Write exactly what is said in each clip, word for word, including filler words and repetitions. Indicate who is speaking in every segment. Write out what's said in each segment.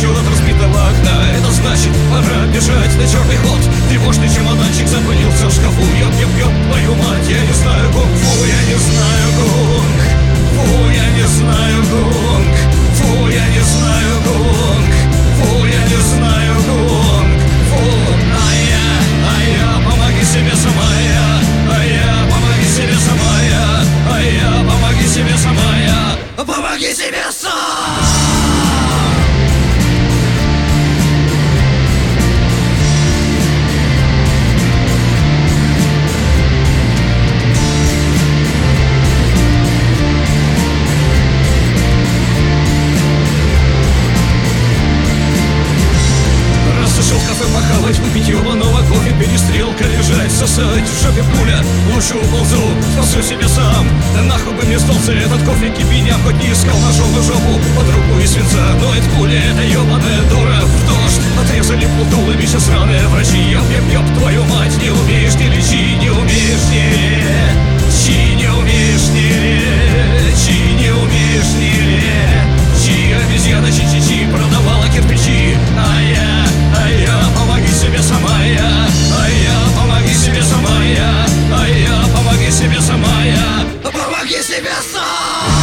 Speaker 1: плачу от разбитого окна. Это значит, пора бежать на черный ход. Тревожный чемоданчик запылился в шкафу. Ёп-ёп-ёп, твою мать, я не знаю гонг-фу, я не знаю гонг. Фу, я не знаю гонг. Фу, я не знаю гонг. Фу, я не знаю гонг. Фу, а я, а я, помоги себе сама я. А я, помоги себе сама я. А я, помоги себе сама я. Помоги себе сам. Похавать, выпить ебаного кофе, перестрелка, лежать, сосать, в жопе пуля. Лучше уползу, спасу себе сам. Да нахуй бы мне сдался этот кофе, кипиня. Хоть не искал ножом на жопу под руку и свинца. Но это пуля, это ебаная дура. В дождь отрезали полтуловища сраные врачи. Ёп-ёп-ёп, твою мать, не умеешь не лечи, не умеешь не лечи, не умеешь не лечи, не умеешь не лечи. Обезьяна чи-чи-чи продавала кирпичи. А я, а я, помоги себе сама я. А я, помоги себе сама я. А я, помоги себе сама я. Помоги себе сам.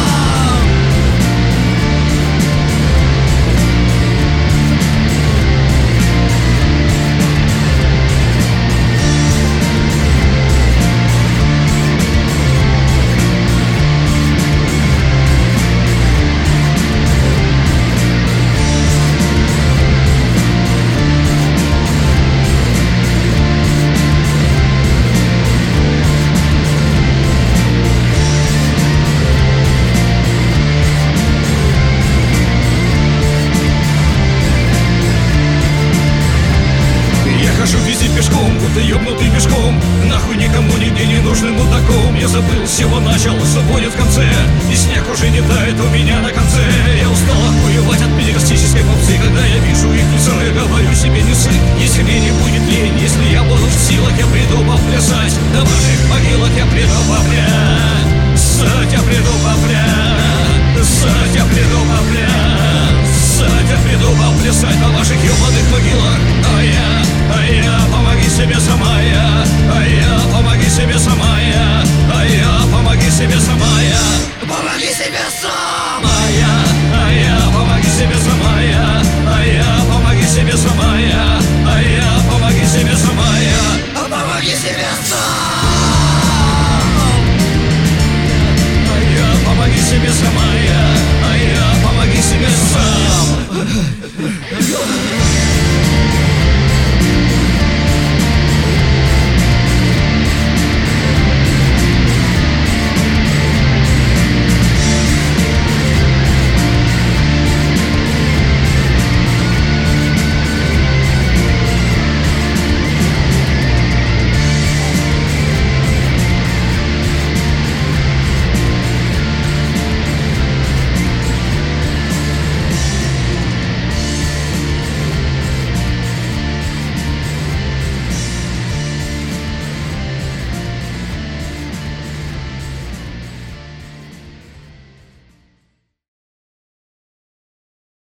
Speaker 1: Будто ёбнутый пешком, нахуй никому нигде не нужным мудаком. Я забыл, с чего начал, что будет в конце. И снег уже не тает у меня на конце. Я устал охуевать от педерастической попсы. Когда я вижу их лицо, я говорю себе не ссы. Если мне не будет лень, если я буду в силах, я приду поплясать. На ваших могилах я приду поплясать. Я приду поплясать. Я приду поплясать. Я приду поплясать на ваших ёбаных могилах. А я, а я, помоги себе сама я. А я, помоги себе сама я. А я, помоги себе сама я.